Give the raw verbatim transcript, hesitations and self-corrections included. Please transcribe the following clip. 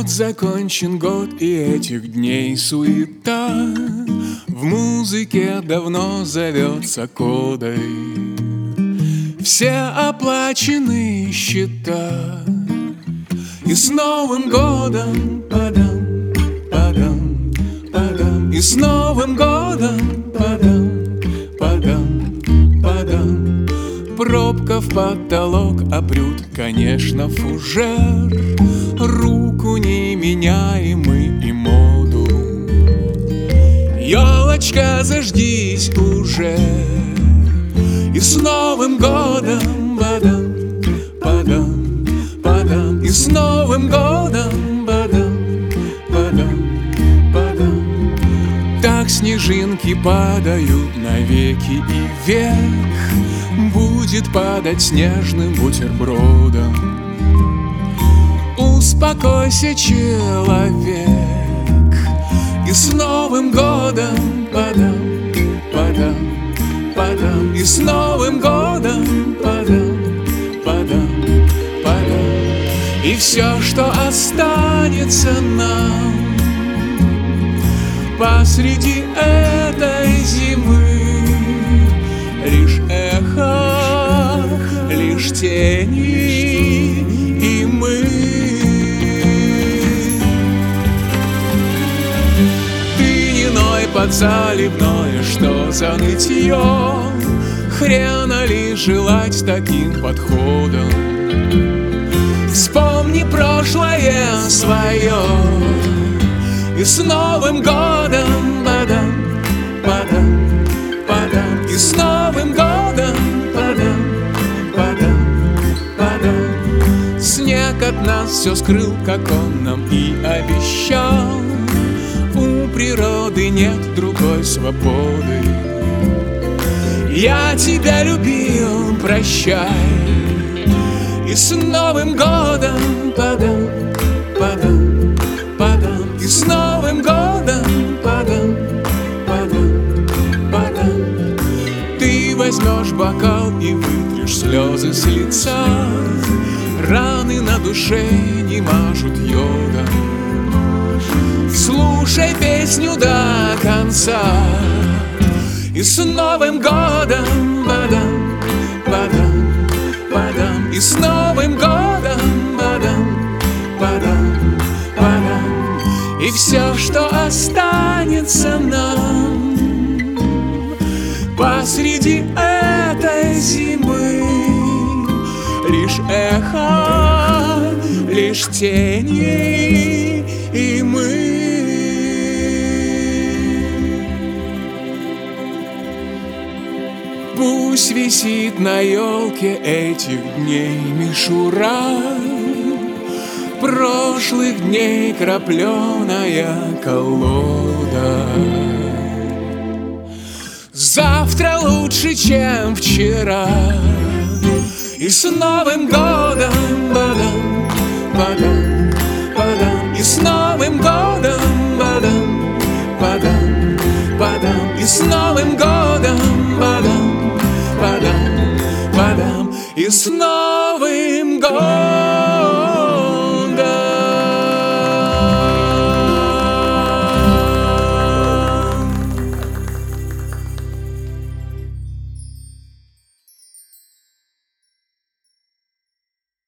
Вот закончен год, и этих дней суета в музыке давно зовется кодой. Все оплачены счета, и с Новым годом падам, падам, падам, и с Новым годом падам, падам, падам. Пробка в потолок, а брют, конечно, фужер. Руку не меняем мы и моду. Ёлочка, зажгись уже, и с Новым годом падам, падам, падам, и с Новым годом падам, падам, падам. Так снежинки падают навеки, и век будет падать снежным бутербродом. Успокойся, человек, и с Новым годом падам, падам, падам, и с Новым годом падам, падам, падам. И все, что останется нам посреди этой зимы, лишь эхо, лишь тени и мы. Ты не ной подзаливное, что за нытье, хрена ли желать таким подходом. Вспомни прошлое свое, и с Новым годом падам, падам, падам, и с Новым годом падам, падам, падам. Снег от нас все скрыл, как он нам и обещал. У природы нет другой свободы. Я тебя любил, прощай, и с Новым годом падам, падам, падам, и с Новым годом падам, падам, падам. Ты возьмешь бокал и вытрешь слезы с лица, раны на душе не мажут йодом. Слушай песню до конца, и с Новым годом падам, падам, падам, и с Новым годом падам, падам, падам. И все, что останется нам посреди этой зимы, лишь эхо, лишь тени и мы. Пусть висит на елке этих дней мишура, прошлых дней крапленая колода. Завтра лучше, чем вчера, и с Новым годом падам, падам, падам, и с Новым годом падам, падам, падам, и с Новым годом